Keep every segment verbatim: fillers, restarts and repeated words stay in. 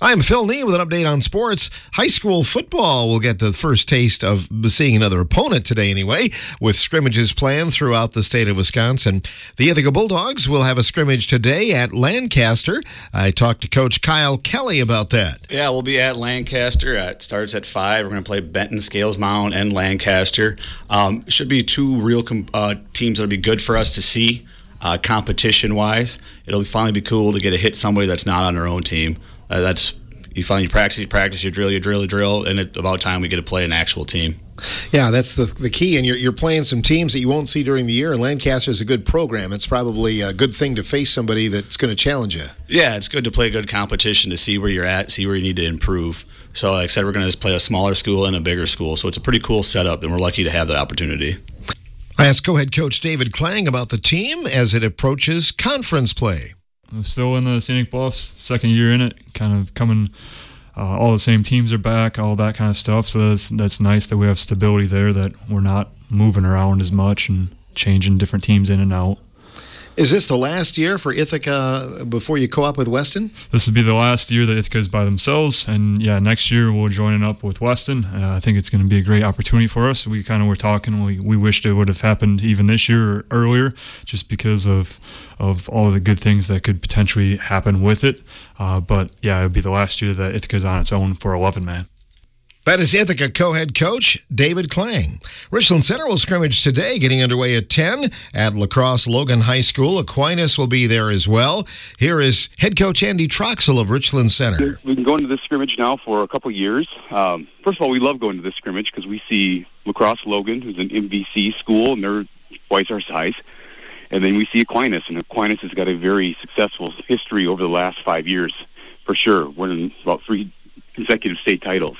I'm Phil Nee with an update on sports. High school football will get the first taste of seeing another opponent today anyway, with scrimmages planned throughout the state of Wisconsin. The Ithaca Bulldogs will have a scrimmage today at Lancaster. I talked to Coach Kyle Kelly about that. Yeah, we'll be at Lancaster. Uh, it starts at five. We're going to play Benton, Scales Mound, and Lancaster. Um, should be two real com- uh, teams that will be good for us to see uh, competition-wise. It'll finally be cool to get to hit somebody that's not on their own team. Uh, that's you finally practice, you practice, you drill, you drill, you drill, and it's about time we get to play an actual team. Yeah, that's the the key, and you're you're playing some teams that you won't see during the year, and Lancaster's a good program. It's probably a good thing to face somebody that's going to challenge you. Yeah, it's good to play good competition to see where you're at, see where you need to improve. So like I said, we're going to play a smaller school and a bigger school, so it's a pretty cool setup, and we're lucky to have that opportunity. I asked co-head coach David Klang about the team as it approaches conference play. I'm still in the Scenic Bluffs, second year in it, kind of coming, uh, all the same teams are back, all that kind of stuff, so that's, that's nice that we have stability there, that we're not moving around as much and changing different teams in and out. Is this the last year for Ithaca before you co-op with Weston? This would be the last year that Ithaca is by themselves, and yeah, next year we'll join up with Weston. Uh, I think it's going to be a great opportunity for us. We kind of were talking, we, we wished it would have happened even this year or earlier, just because of of all of the good things that could potentially happen with it. Uh, but yeah, it would be the last year that Ithaca's on its own for eleven man. That is Ithaca co-head coach David Klang. Richland Center will scrimmage today, getting underway at ten at La Crosse Logan High School. Aquinas will be there as well. Here is head coach Andy Troxel of Richland Center. We've been going to this scrimmage now for a couple years. Um, first of all, we love going to this scrimmage because we see La Crosse Logan, who's an M V C school, and they're twice our size. And then we see Aquinas, and Aquinas has got a very successful history over the last five years, for sure, winning about three consecutive state titles.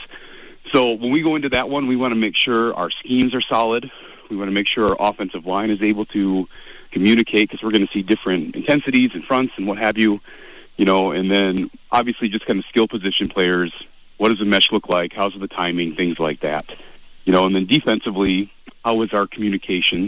So when we go into that one, we want to make sure our schemes are solid. We want to make sure our offensive line is able to communicate, because we're going to see different intensities and fronts and what have you, you know, and then obviously just kind of skill position players. What does the mesh look like? How's the timing? Things like that, you know, and then defensively, how is our communication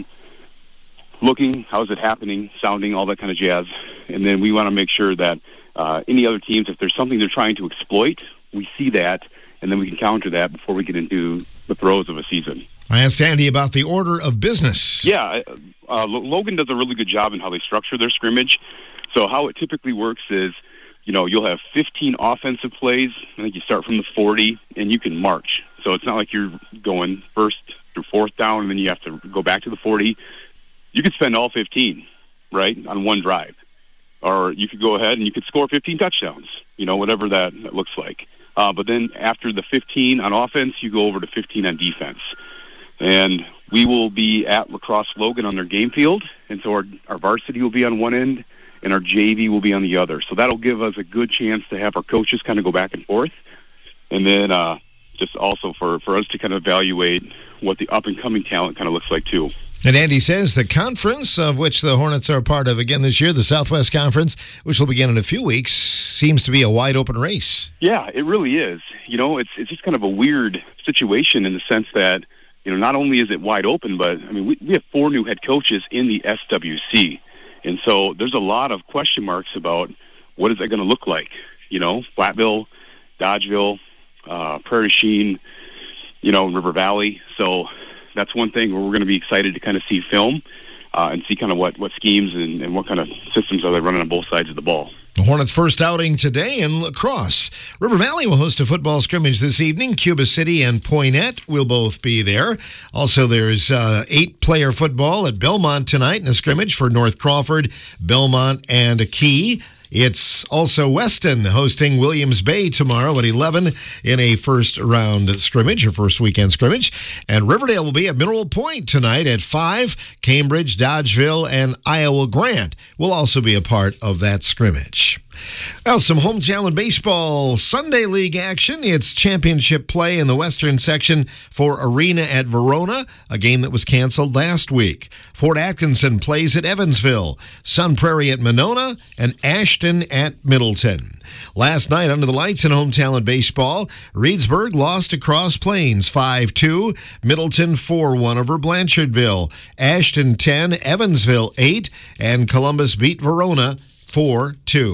looking? How is it happening? Sounding, all that kind of jazz. And then we want to make sure that uh, any other teams, if there's something they're trying to exploit, we see that, and then we can counter that before we get into the throes of a season. I asked Andy about the order of business. Yeah, uh, Logan does a really good job in how they structure their scrimmage. So how it typically works is, you know, you'll have fifteen offensive plays. I think you start from the forty, and you can march. So it's not like you're going first through fourth down, and then you have to go back to the forty. You could spend all fifteen, right, on one drive. Or you could go ahead and you could score fifteen touchdowns, you know, whatever that, that looks like. Uh, but then after the fifteen on offense, you go over to fifteen on defense. And we will be at La Crosse Logan on their game field, and so our, our varsity will be on one end, and our J V will be on the other. So that'll give us a good chance to have our coaches kind of go back and forth, and then uh, just also for, for us to kind of evaluate what the up-and-coming talent kind of looks like too. And Andy says the conference, of which the Hornets are a part of again this year, the Southwest Conference, which will begin in a few weeks, seems to be a wide-open race. Yeah, it really is. You know, it's it's just kind of a weird situation in the sense that, you know, not only is it wide open, but, I mean, we, we have four new head coaches in the S W C. And so there's a lot of question marks about what is that going to look like. You know, Flatville, Dodgeville, uh, Prairie Sheen, you know, River Valley. So that's one thing where we're going to be excited to kind of see film uh, and see kind of what, what schemes and, and what kind of systems are they running on both sides of the ball. The Hornets' first outing today in La Crosse. River Valley will host a football scrimmage this evening. Cuba City and Poinet will both be there. Also, there's uh, eight-player football at Belmont tonight in a scrimmage for North Crawford, Belmont, and Key. It's also Weston hosting Williams Bay tomorrow at eleven in a first-round scrimmage, or first weekend scrimmage. And Riverdale will be at Mineral Point tonight at five. Cambridge, Dodgeville, and Iowa Grant will also be a part of that scrimmage. Well, some hometown baseball Sunday League action. It's championship play in the Western section for Arena at Verona, a game that was canceled last week. Fort Atkinson plays at Evansville, Sun Prairie at Monona, and Ashton at Middleton. Last night, under the lights in hometown baseball, Reedsburg lost to Cross Plains five two, Middleton four one over Blanchardville, Ashton ten, Evansville eight, and Columbus beat Verona four two.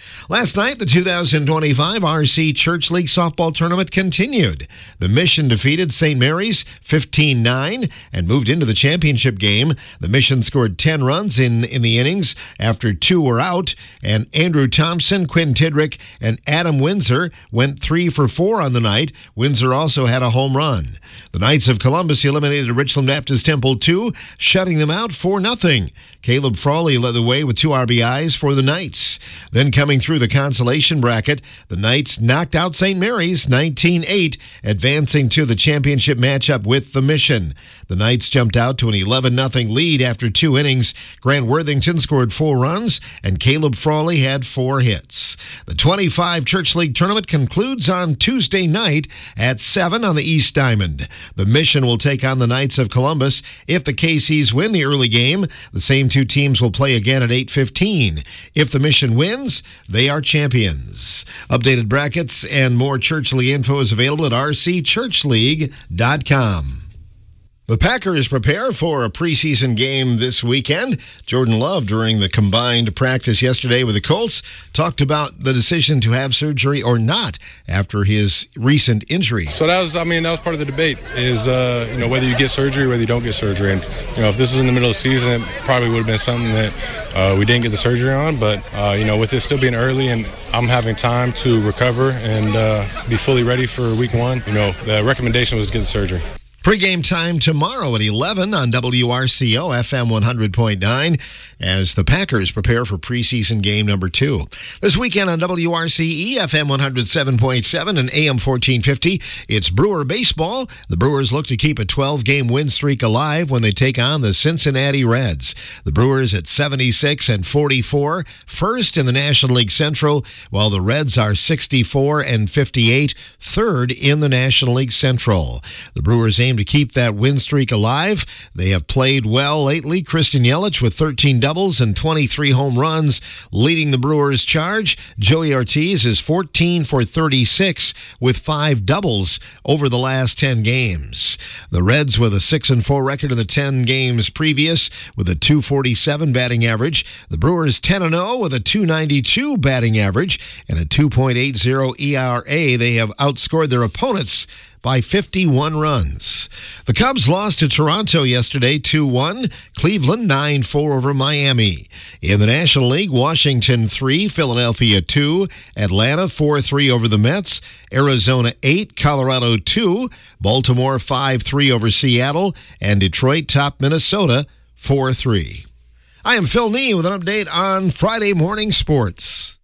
Last night, the two thousand twenty-five R C Church League softball tournament continued. The Mission defeated Saint Mary's fifteen nine and moved into the championship game. The Mission scored ten runs in, in the innings after two were out, and Andrew Thompson, Quinn Tidrick, and Adam Windsor went three for four on the night. Windsor also had a home run. The Knights of Columbus eliminated Richland Baptist Temple two, shutting them out four nothing. Caleb Frawley led the way with two R B Is for the Knights. Then coming through the consolation bracket, the Knights knocked out Saint Mary's nineteen eight, advancing to the championship matchup with the Mission. The Knights jumped out to an eleven nothing lead after two innings. Grant Worthington scored four runs, and Caleb Frawley had four hits. The twenty-five Church League tournament concludes on Tuesday night at seven on the East Diamond. The Mission will take on the Knights of Columbus. If the K Cs win the early game, the same two teams will play again at eight fifteen. If the Mission wins, they are champions. Updated brackets and more Church League info is available at r c church league dot com. The Packers prepare for a preseason game this weekend. Jordan Love, during the combined practice yesterday with the Colts, talked about the decision to have surgery or not after his recent injury. So that was, I mean, that was part of the debate is, uh, you know, whether you get surgery or whether you don't get surgery. And, you know, if this was in the middle of the season, it probably would have been something that uh, we didn't get the surgery on. But, uh, you know, with it still being early and I'm having time to recover and uh, be fully ready for week one, you know, the recommendation was to get the surgery. Pre-game time tomorrow at eleven on W R C O F M one hundred point nine as the Packers prepare for preseason game number two. This weekend on W R C E F M one oh seven point seven and A M fourteen fifty, it's Brewer baseball. The Brewers look to keep a twelve-game win streak alive when they take on the Cincinnati Reds. The Brewers at seventy-six and forty-four, first in the National League Central, while the Reds are sixty-four and fifty-eight, third in the National League Central. The Brewers aim to keep that win streak alive. They have played well lately. Christian Yelich with thirteen doubles and twenty-three home runs leading the Brewers charge. Joey Ortiz is fourteen for thirty-six with five doubles over the last ten games. The Reds with a six and four record in the ten games previous with a two forty-seven batting average. The Brewers ten and oh with a two ninety-two batting average and a two point eight oh E R A. They have outscored their opponents by fifty-one runs. The Cubs lost to Toronto yesterday two one. Cleveland nine four over Miami. In the National League, Washington three, Philadelphia two, Atlanta four three over the Mets, Arizona eight, Colorado two, Baltimore five three over Seattle, and Detroit topped Minnesota four three. I am Phil Nee with an update on Friday Morning Sports.